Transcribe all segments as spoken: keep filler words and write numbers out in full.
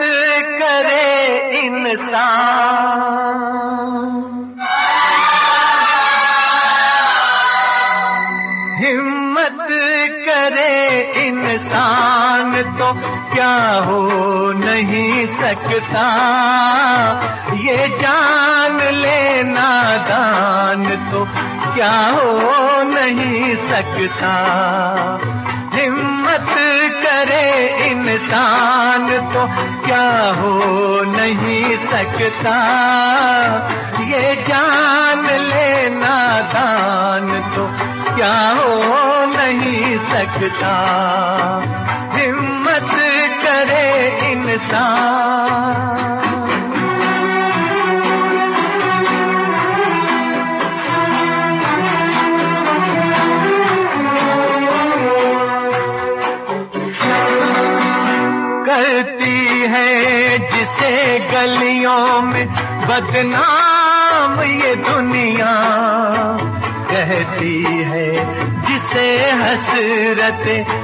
करे इंसान, हिम्मत करे इंसान तो क्या हो नहीं सकता, ये जान ले नादान तो क्या हो नहीं सकता। हिम्मत करे इंसान तो क्या हो नहीं सकता, ये जान ले नादान तो क्या हो नहीं सकता। हिम्मत करे इंसान। करती है जिसे गलियों में बदनाम ये दुनिया, कहती है जिसे हसरत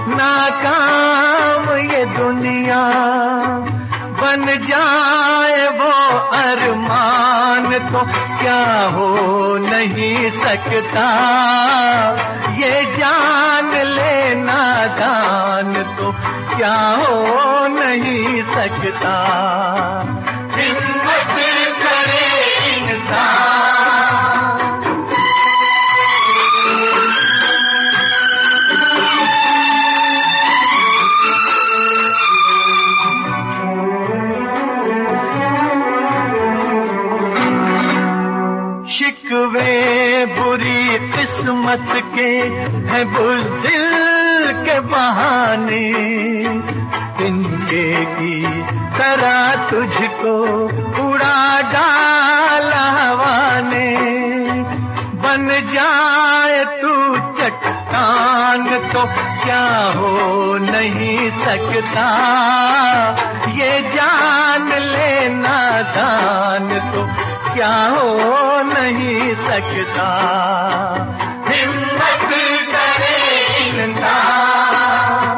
नाकाम ये दुनिया। बन जाए वो अरमान तो क्या हो नहीं सकता, ये जान ले नादान तो क्या हो नहीं सकता। हिम्मत करे इंसान। शिकवे बुरी किस्मत के है बुज़दिल के बहाने, तिनके की तरह तुझको उड़ा डाला हवा ने। बन जाए तू चट्टान तो क्या हो नहीं सकता, ये जान ले नादान तो क्या हो नहीं सकता। हिम्मत करे इंसान।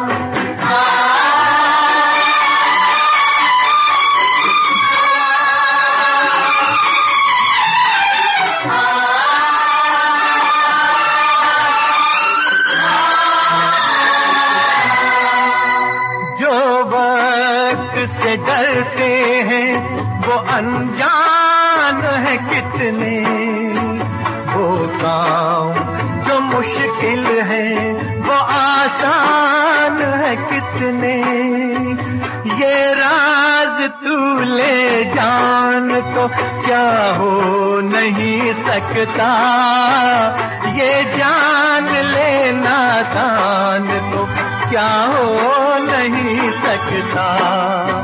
जो वक्त से डरते हैं वो अनजान है कितने, वो काम जो मुश्किल है वो आसान है कितने। ये राज तू ले जान तो क्या हो नहीं सकता, ये जान ले नादान तो क्या हो नहीं सकता।